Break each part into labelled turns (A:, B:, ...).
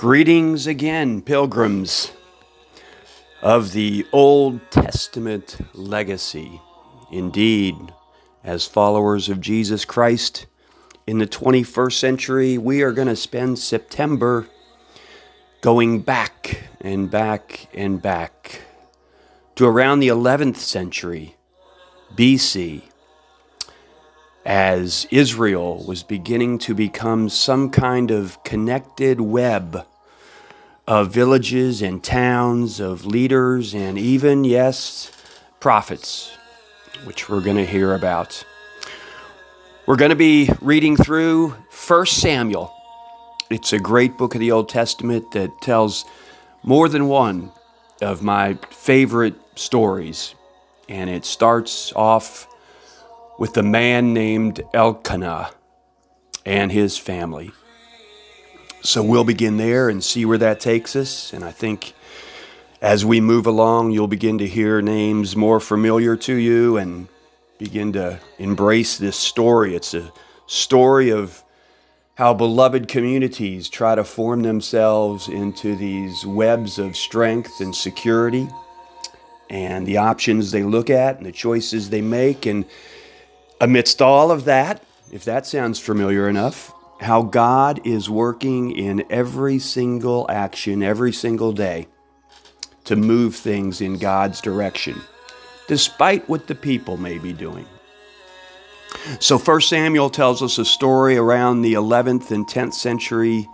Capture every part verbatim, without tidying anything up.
A: Greetings again, pilgrims of the Old Testament legacy. Indeed, as followers of Jesus Christ in the twenty-first century, we are going to spend September going back and back and back to around the eleventh century B C, as Israel was beginning to become some kind of connected web of villages and towns, of leaders, and even, yes, prophets, which we're going to hear about. We're going to be reading through First Samuel. It's a great book of the Old Testament that tells more than one of my favorite stories, and it starts off with a man named Elkanah and his family. So we'll begin there and see where that takes us. And I think as we move along, you'll begin to hear names more familiar to you and begin to embrace this story. It's a story of how beloved communities try to form themselves into these webs of strength and security, and the options they look at and the choices they make. And amidst all of that, if that sounds familiar enough, how God is working in every single action, every single day, to move things in God's direction, despite what the people may be doing. So First Samuel tells us a story around the eleventh and tenth century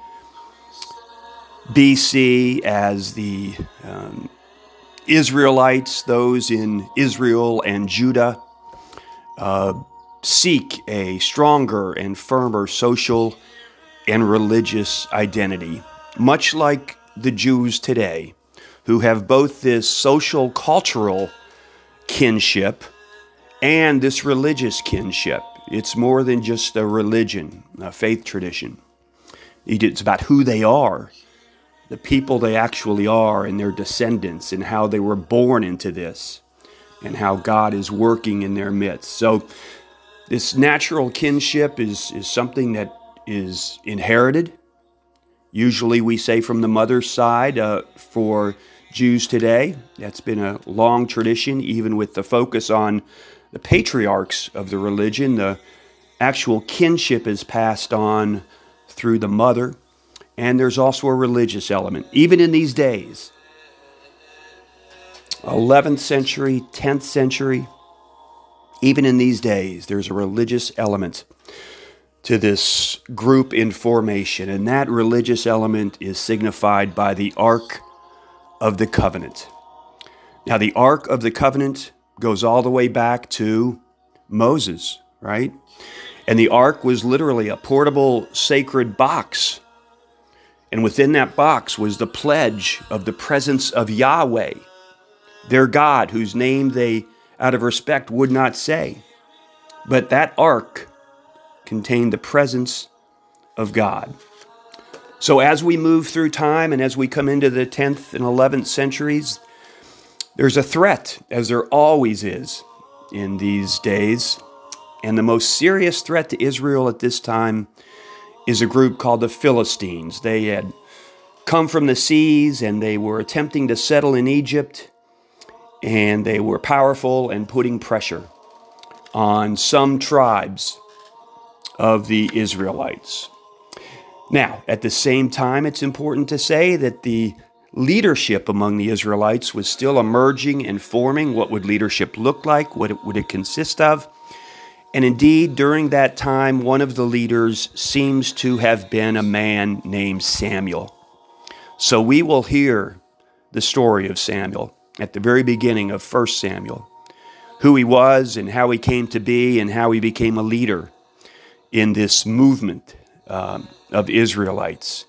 A: B C as the um, Israelites, those in Israel and Judah, uh, seek a stronger and firmer social and religious identity, much like the Jews today, who have both this social cultural kinship and this religious kinship. It's more than just a religion, a faith tradition. It's about who they are, the people they actually are, and their descendants, and how they were born into this, and how God is working in their midst. So this natural kinship is, is something that is inherited. Usually we say from the mother's side uh, for Jews today. That's been a long tradition, even with the focus on the patriarchs of the religion. The actual kinship is passed on through the mother, and there's also a religious element. Even in these days, eleventh century, tenth century, even in these days, there's a religious element to this group in formation, and that religious element is signified by the Ark of the Covenant. Now, the Ark of the Covenant goes all the way back to Moses, right? And the Ark was literally a portable sacred box, and within that box was the pledge of the presence of Yahweh, their God, whose name they out of respect would not say. But that ark contained the presence of God. So as we move through time and as we come into the tenth and eleventh centuries, there's a threat, as there always is in these days. And the most serious threat to Israel at this time is a group called the Philistines. They had come from the seas and they were attempting to settle in Egypt, and they were powerful and putting pressure on some tribes of the Israelites. Now, at the same time, it's important to say that the leadership among the Israelites was still emerging and forming. What would leadership look like? What would it consist of? And indeed, during that time, one of the leaders seems to have been a man named Samuel. So we will hear the story of Samuel at the very beginning of First Samuel, who he was and how he came to be and how he became a leader in this movement um, of Israelites.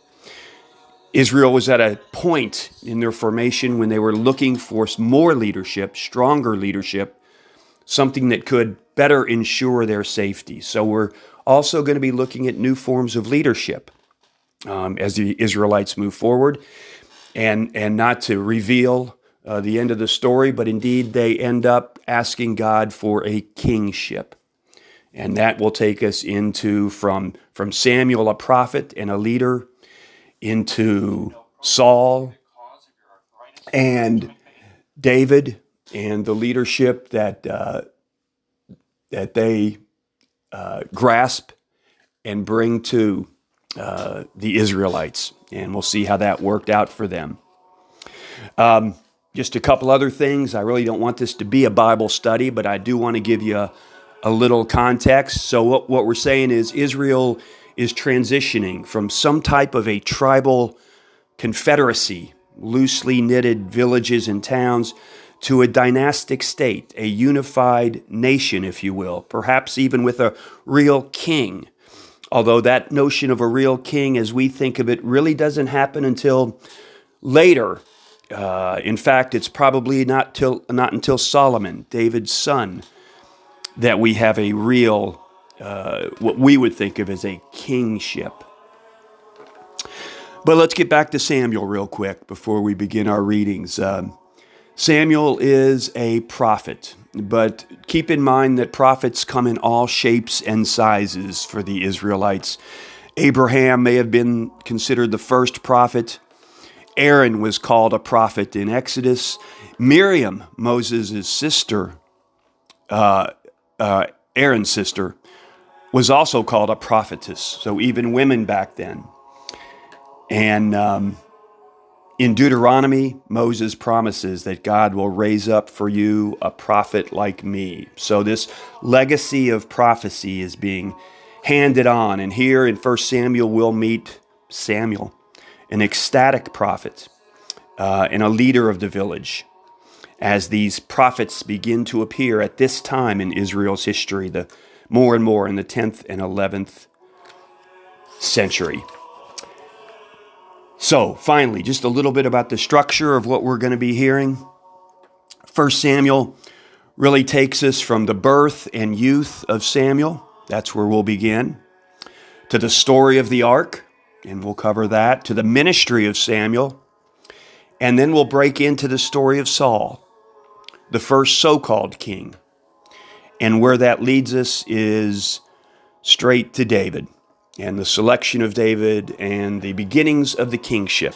A: Israel was at a point in their formation when they were looking for more leadership, stronger leadership, something that could better ensure their safety. So we're also going to be looking at new forms of leadership um, as the Israelites move forward, and, and not to reveal Uh, the end of the story, but indeed they end up asking God for a kingship. And that will take us into from, from Samuel, a prophet and a leader, into Saul and David and the leadership that uh, that they uh, grasp and bring to uh, the Israelites. And we'll see how that worked out for them. Um, just a couple other things. I really don't want this to be a Bible study, but I do want to give you a, a little context. So what, what we're saying is Israel is transitioning from some type of a tribal confederacy, loosely knitted villages and towns, to a dynastic state, a unified nation, if you will, perhaps even with a real king. Although that notion of a real king, as we think of it, really doesn't happen until later. Uh, in fact, it's probably not till not until Solomon, David's son, that we have a real, uh, what we would think of as a kingship. But let's get back to Samuel real quick before we begin our readings. Um, Samuel is a prophet, but keep in mind that prophets come in all shapes and sizes for the Israelites. Abraham may have been considered the first prophet. Aaron was called a prophet in Exodus. Miriam, Moses' sister, uh, uh, Aaron's sister, was also called a prophetess. So even women back then. And um, in Deuteronomy, Moses promises that God will raise up for you a prophet like me. So this legacy of prophecy is being handed on. And here in First Samuel, we'll meet Samuel, an ecstatic prophet uh, and a leader of the village, as these prophets begin to appear at this time in Israel's history, the more and more in the tenth and eleventh century. So finally, just a little bit about the structure of what we're going to be hearing. First Samuel really takes us from the birth and youth of Samuel. That's where we'll begin. To the story of the ark, and we'll cover that. To the ministry of Samuel. And then we'll break into the story of Saul, the first so-called king. And where that leads us is straight to David, and the selection of David and the beginnings of the kingship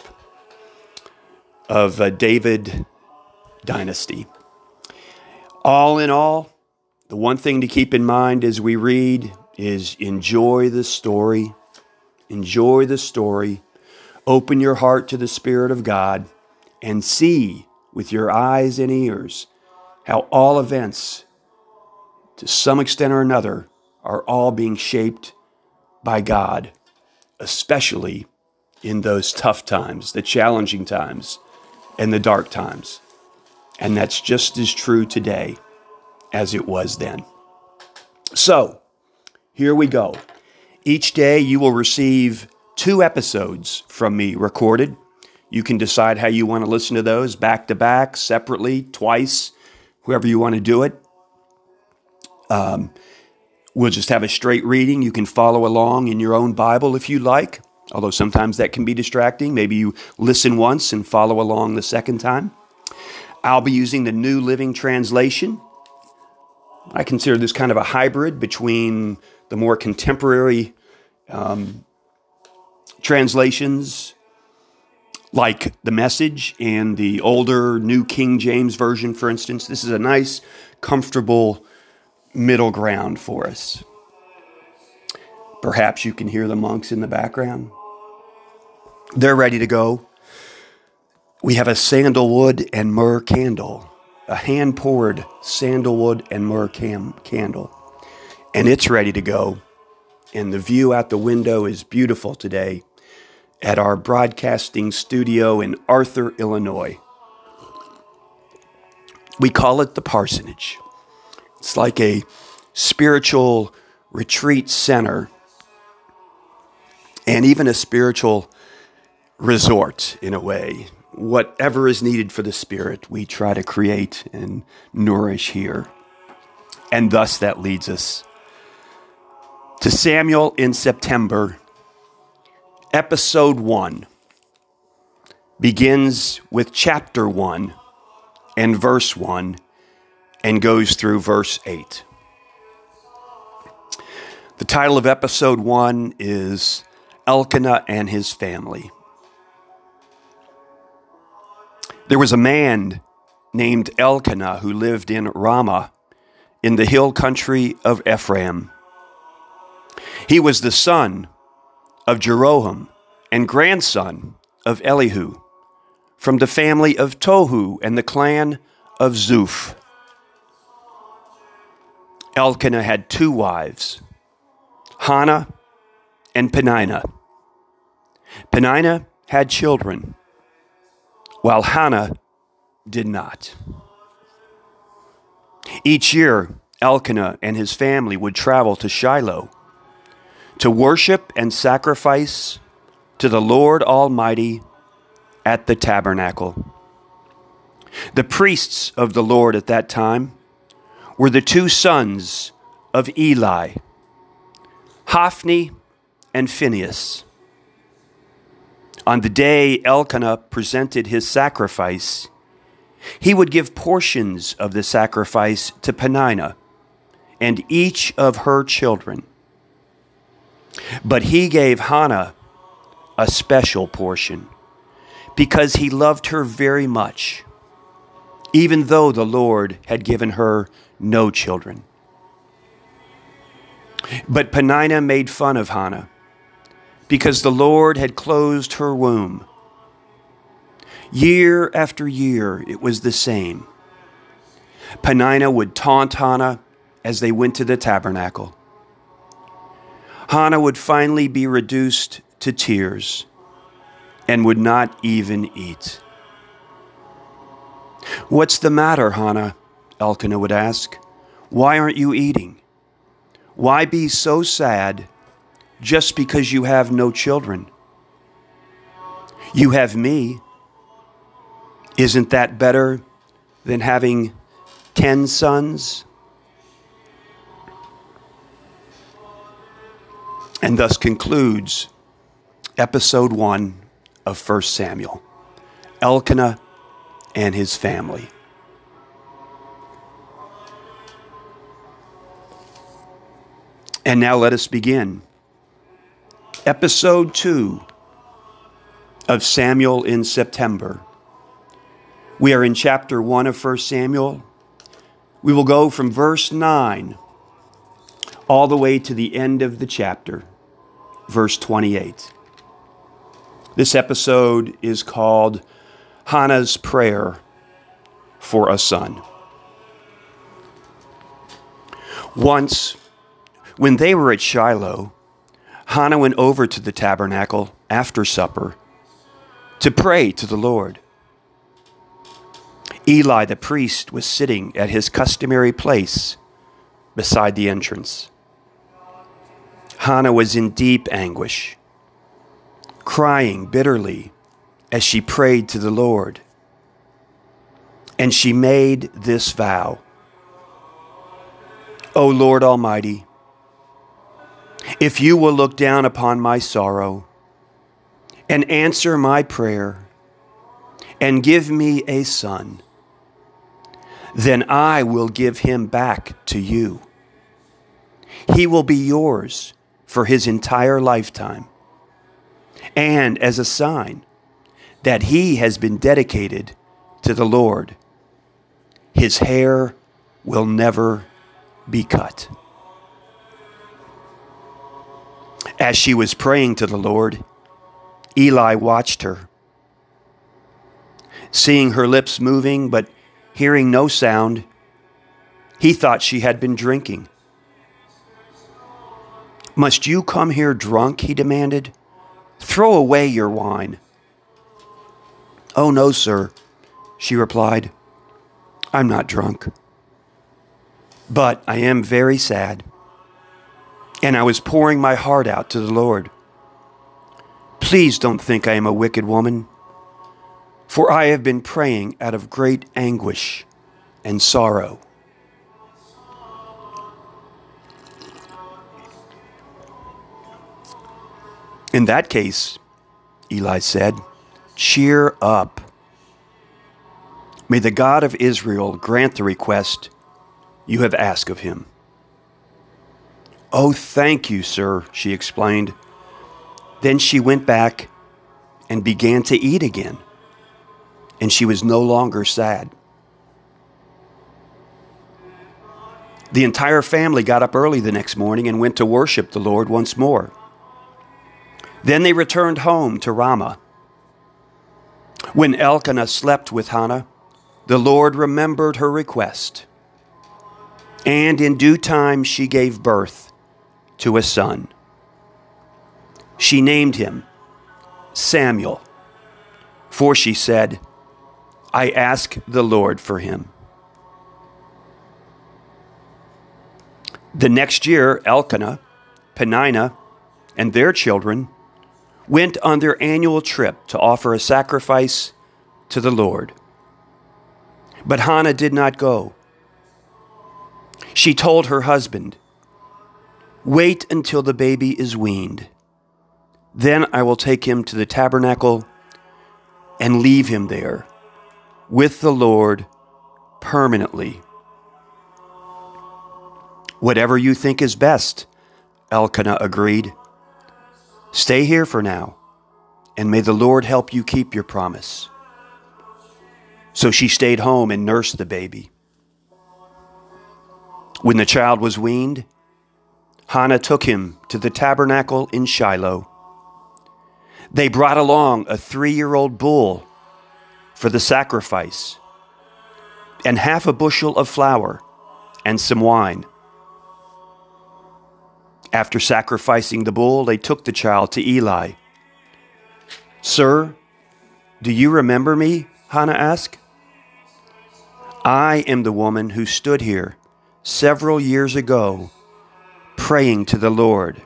A: of a David dynasty. All in all, the one thing to keep in mind as we read is enjoy the story. Enjoy the story. Open your heart to the Spirit of God and see with your eyes and ears how all events, to some extent or another, are all being shaped by God, especially in those tough times, the challenging times, and the dark times. And that's just as true today as it was then. So, here we go. Each day you will receive two episodes from me recorded. You can decide how you want to listen to those, back to back, separately, twice, however you want to do it. Um, We'll just have a straight reading. You can follow along in your own Bible if you like, although sometimes that can be distracting. Maybe you listen once and follow along the second time. I'll be using the New Living Translation. I consider this kind of a hybrid between the more contemporary um, translations, like The Message, and the older New King James Version, for instance. This is a nice, comfortable middle ground for us. Perhaps you can hear the monks in the background. They're ready to go. We have a sandalwood and myrrh candle, a hand-poured sandalwood and myrrh cam- candle, and it's ready to go. And the view out the window is beautiful today at our broadcasting studio in Arthur, Illinois. We call it the Parsonage. It's like a spiritual retreat center and even a spiritual resort in a way. Whatever is needed for the spirit, we try to create and nourish here. And thus that leads us to Samuel in September. Episode one begins with chapter one and verse one and goes through verse eight. The title of episode one is Elkanah and his family. There was a man named Elkanah who lived in Ramah in the hill country of Ephraim. He was the son of Jeroham and grandson of Elihu, from the family of Tohu and the clan of Zuph. Elkanah had two wives, Hannah and Peninnah. Peninnah had children, while Hannah did not. Each year, Elkanah and his family would travel to Shiloh to worship and sacrifice to the Lord Almighty at the tabernacle. The priests of the Lord at that time were the two sons of Eli, Hophni and Phinehas. On the day Elkanah presented his sacrifice, he would give portions of the sacrifice to Peninnah and each of her children. But he gave Hannah a special portion because he loved her very much, even though the Lord had given her no children. But Peninnah made fun of Hannah because the Lord had closed her womb. Year after year, it was the same. Peninnah would taunt Hannah as they went to the tabernacle. Hannah would finally be reduced to tears and would not even eat. "What's the matter, Hannah?" Elkanah would ask. "Why aren't you eating? Why be so sad just because you have no children? You have me. Isn't that better than having ten sons?" And thus concludes episode one of First Samuel, Elkanah and his family. And now let us begin. Episode two of Samuel in September. We are in chapter one of First Samuel. We will go from verse nine all the way to the end of the chapter, verse twenty-eight. This episode is called Hannah's Prayer for a Son. Once, when they were at Shiloh, Hannah went over to the tabernacle after supper to pray to the Lord. Eli the priest was sitting at his customary place beside the entrance. Hannah was in deep anguish, crying bitterly as she prayed to the Lord. And she made this vow: "O Lord Almighty, if you will look down upon my sorrow and answer my prayer and give me a son, then I will give him back to you. He will be yours for his entire lifetime, and as a sign that he has been dedicated to the Lord, his hair will never be cut." As she was praying to the Lord, Eli watched her. Seeing her lips moving but hearing no sound, he thought she had been drinking. "Must you come here drunk?" he demanded. "Throw away your wine." "Oh, no, sir," she replied. "I'm not drunk. But I am very sad, and I was pouring my heart out to the Lord. Please don't think I am a wicked woman, for I have been praying out of great anguish and sorrow." "In that case," Eli said, "cheer up. May the God of Israel grant the request you have asked of him." "Oh, thank you, sir," she explained. Then she went back and began to eat again. and she was no longer sad. The entire family got up early the next morning and went to worship the Lord once more. Then they returned home to Ramah. When Elkanah slept with Hannah, the Lord remembered her request, and in due time she gave birth to a son. She named him Samuel, for she said, I ask the Lord for him. The next year, Elkanah, Peninnah, and their children went on their annual trip to offer a sacrifice to the Lord. But Hannah did not go. She told her husband, wait until the baby is weaned. Then I will take him to the tabernacle and leave him there with the Lord permanently. Whatever you think is best, Elkanah agreed. Stay here for now, and may the Lord help you keep your promise. So she stayed home and nursed the baby. When the child was weaned, Hannah took him to the tabernacle in Shiloh. They brought along a three-year-old bull for the sacrifice, and half a bushel of flour and some wine. After sacrificing the bull, they took the child to Eli. Sir, do you remember me? Hannah asked. I am the woman who stood here several years ago praying to the Lord.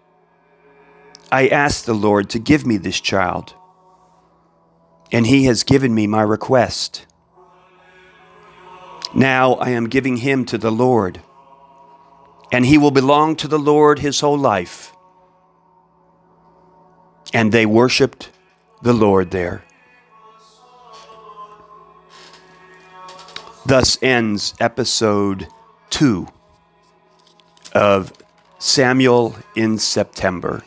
A: I asked the Lord to give me this child, and he has given me my request. Now I am giving him to the Lord, and he will belong to the Lord his whole life. And they worshiped the Lord there. Thus ends episode two of Samuel in September.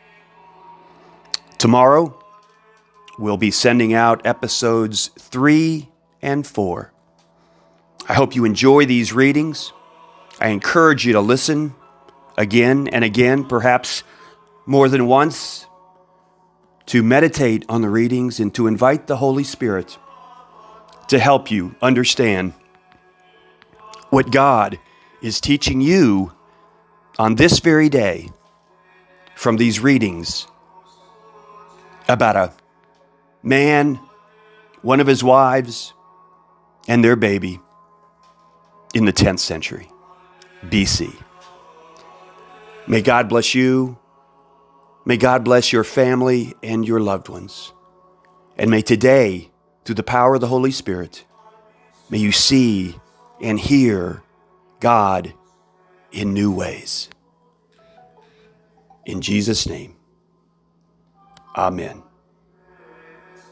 A: Tomorrow, we'll be sending out episodes three and four. I hope you enjoy these readings. I encourage you to listen again and again, perhaps more than once, to meditate on the readings and to invite the Holy Spirit to help you understand what God is teaching you on this very day from these readings about a man, one of his wives, and their baby in the tenth century B C. May God bless you. May God bless your family and your loved ones. And may today, through the power of the Holy Spirit, may you see and hear God in new ways. In Jesus' name, amen.